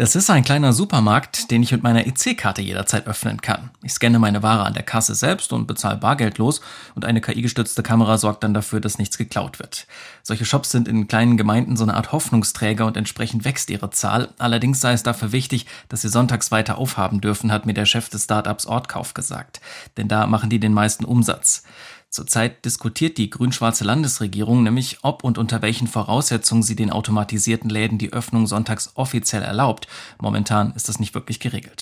Das ist ein kleiner Supermarkt, den ich mit meiner EC-Karte jederzeit öffnen kann. Ich scanne meine Ware an der Kasse selbst und bezahle bargeldlos und eine KI-gestützte Kamera sorgt dann dafür, dass nichts geklaut wird. Solche Shops sind in kleinen Gemeinden so eine Art Hoffnungsträger und entsprechend wächst ihre Zahl. Allerdings sei es dafür wichtig, dass sie sonntags weiter aufhaben dürfen, hat mir der Chef des Startups Ortkauf gesagt. Denn da machen die den meisten Umsatz. Zurzeit diskutiert die grün-schwarze Landesregierung nämlich, ob und unter welchen Voraussetzungen sie den automatisierten Läden die Öffnung sonntags offiziell erlaubt. Momentan ist das nicht wirklich geregelt.